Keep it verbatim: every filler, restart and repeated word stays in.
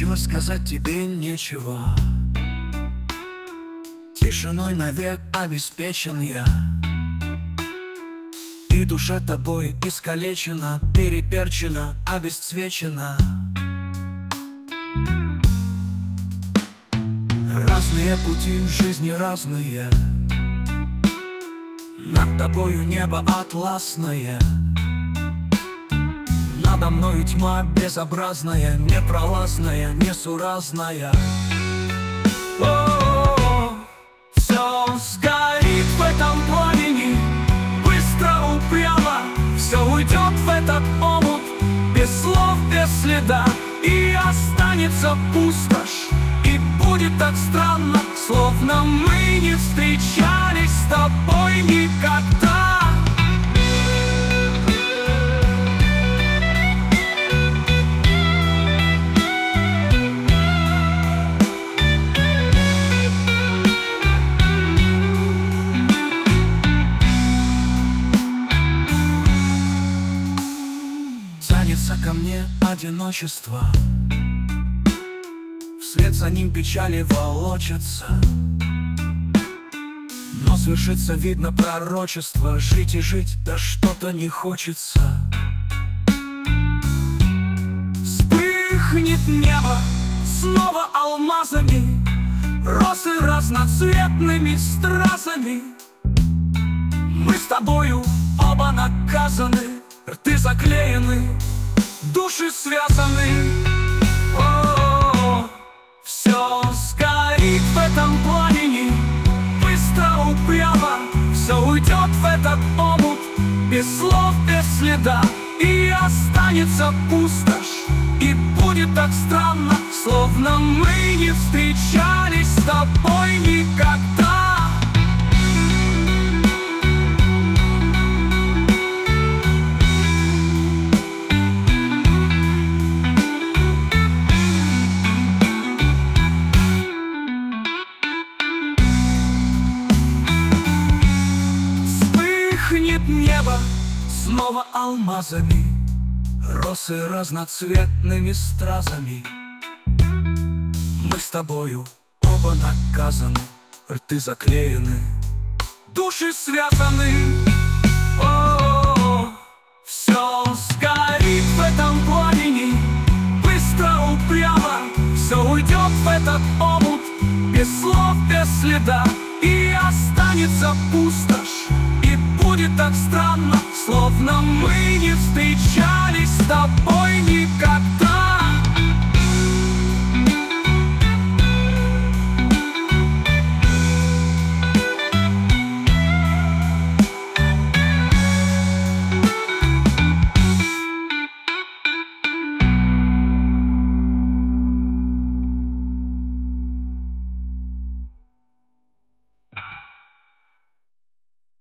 Нечего сказать тебе, нечего. Тишиной навек обеспечен я, и душа тобой искалечена, переперчена, обесцвечена. Разные пути в жизни разные, над тобою небо атласное, надо мною тьма безобразная, непролазная, несуразная. О, все сгорит в этом пламени, быстро, упрямо, все уйдет в этот омут, без слов, без следа, и останется пустошь. И будет так странно, словно мы не встречались с тобой никогда. Тянется ко мне одиночество, вслед за ним печали волочатся. Но свершится, видно, пророчество. Жить и жить, да что-то не хочется. Вспыхнет небо снова алмазами, росы разноцветными стразами. Мы с тобою оба наказаны, рты заклеены, души связаны. Все сгорит в этом пламени, быстро, упрямо, все уйдет в этот омут, без слов, без следа, и останется пустошь. И будет так странно, словно мы не встречались с тобой никогда. Вспыхнет небо снова алмазами, росы разноцветными стразами. Мы с тобою оба наказаны, рты заклеены, души связаны. О, все сгорит в этом пламени, быстро, упрямо, все уйдет в этот омут, без слов, без следа, и останется пустошь. Будет так странно, словно мы не встречались с тобой никогда.